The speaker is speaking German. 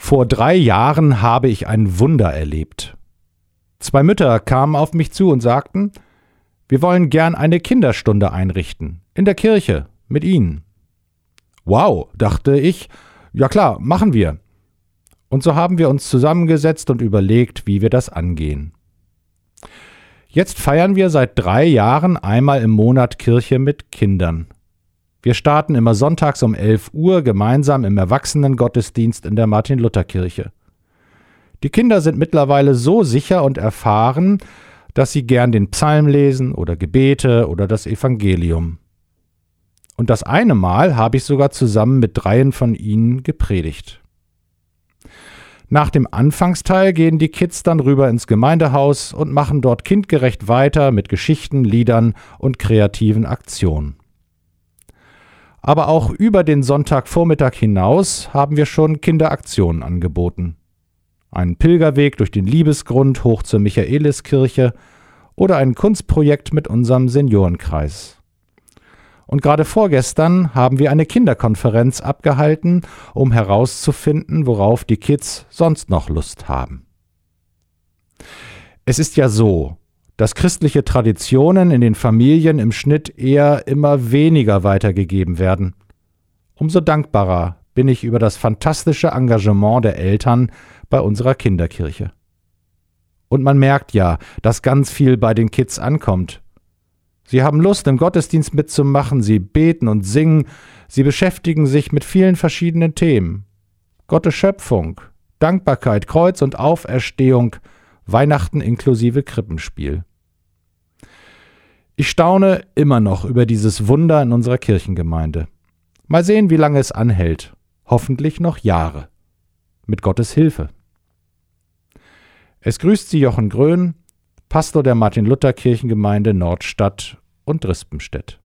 Vor 3 Jahren habe ich ein Wunder erlebt. 2 Mütter kamen auf mich zu und sagten, wir wollen gern eine Kinderstunde einrichten, in der Kirche, mit Ihnen. Wow, dachte ich, ja klar, machen wir. Und so haben wir uns zusammengesetzt und überlegt, wie wir das angehen. Jetzt feiern wir seit 3 Jahren einmal im Monat Kirche mit Kindern. Wir starten immer sonntags um 11 Uhr gemeinsam im Erwachsenengottesdienst in der Martin-Luther-Kirche. Die Kinder sind mittlerweile so sicher und erfahren, dass sie gern den Psalm lesen oder Gebete oder das Evangelium. Und das eine Mal habe ich sogar zusammen mit 3 von ihnen gepredigt. Nach dem Anfangsteil gehen die Kids dann rüber ins Gemeindehaus und machen dort kindgerecht weiter mit Geschichten, Liedern und kreativen Aktionen. Aber auch über den Sonntagvormittag hinaus haben wir schon Kinderaktionen angeboten. Einen Pilgerweg durch den Liebesgrund hoch zur Michaeliskirche oder ein Kunstprojekt mit unserem Seniorenkreis. Und gerade vorgestern haben wir eine Kinderkonferenz abgehalten, um herauszufinden, worauf die Kids sonst noch Lust haben. Es ist ja so, dass christliche Traditionen in den Familien im Schnitt eher immer weniger weitergegeben werden. Umso dankbarer bin ich über das fantastische Engagement der Eltern bei unserer Kinderkirche. Und man merkt ja, dass ganz viel bei den Kids ankommt. Sie haben Lust, im Gottesdienst mitzumachen, sie beten und singen, sie beschäftigen sich mit vielen verschiedenen Themen. Gottes Schöpfung, Dankbarkeit, Kreuz und Auferstehung, Weihnachten inklusive Krippenspiel. Ich staune immer noch über dieses Wunder in unserer Kirchengemeinde. Mal sehen, wie lange es anhält. Hoffentlich noch Jahre. Mit Gottes Hilfe. Es grüßt Sie Jochen Grön, Pastor der Martin-Luther-Kirchengemeinde Nordstadt und Rispenstedt.